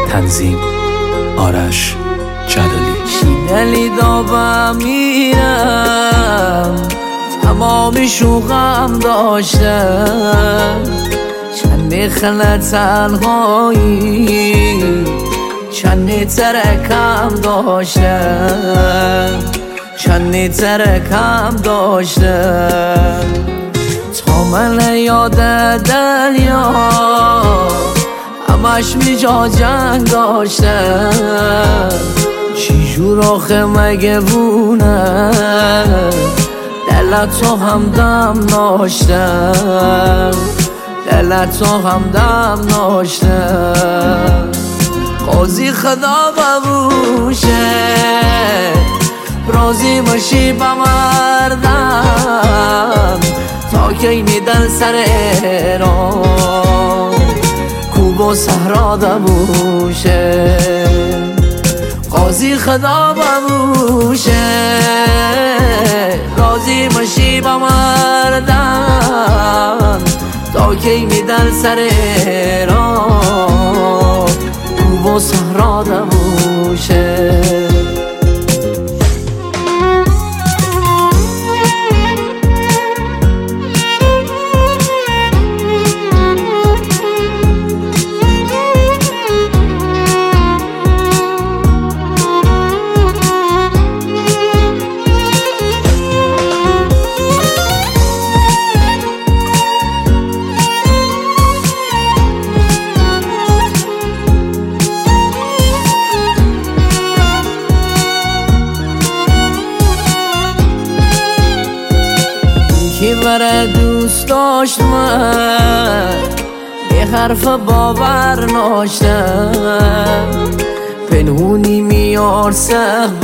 تنظیم آرش جلالی. شیدلی دابم میرم تمام شوقم داشتم، چند خلط تنهایی چند ترکم داشتم، چند ترکم داشتم تا من یاد دنیا همش میجا جنگ داشتم. چی جور آخه مگه بونه دلت تو همدم داشتم، دلت تو همدم داشتم. قاضی خدا ببوشه راضی باشی با مردم، تا کی میدن سر ایران کوب و صحرا دبوشه. قاضی خدا ببوشه راضی باشی با مردم، تا کی میدن سر ایران کوب و صحرا دبوشه. کی بره دوست داشت من به حرف باور ناشتم، پنهونی میار صحبت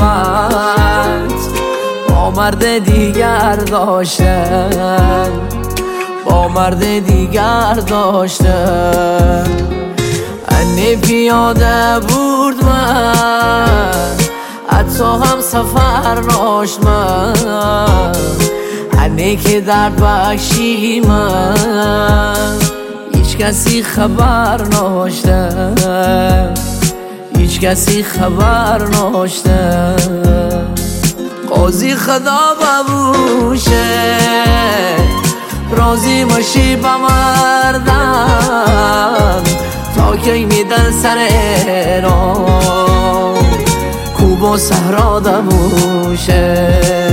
با مرد دیگر داشتم، با مرد دیگر داشتم. انه پیاده بود من حتی هم سفر ناشت من، انه که درد بخشی من هیچ کسی خبر ناشتم، هیچ کسی خبر ناشتم. قاضی خدا ببوشه راضی باشی با مردم، تا کی میدن سر ایران کوب و صحرا دبوشه.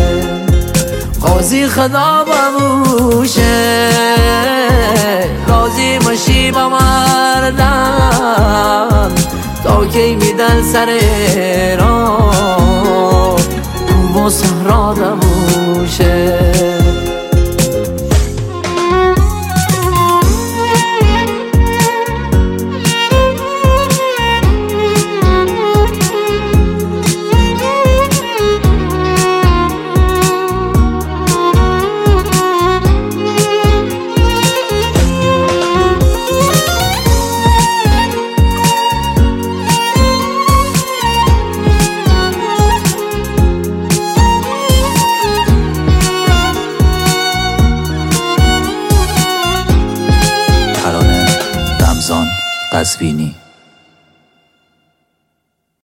قاضی خدا ببوشه راضی باشی با مردم، تا کی میدن سر ایران کوب و صحرا دبوشه. قزوینی.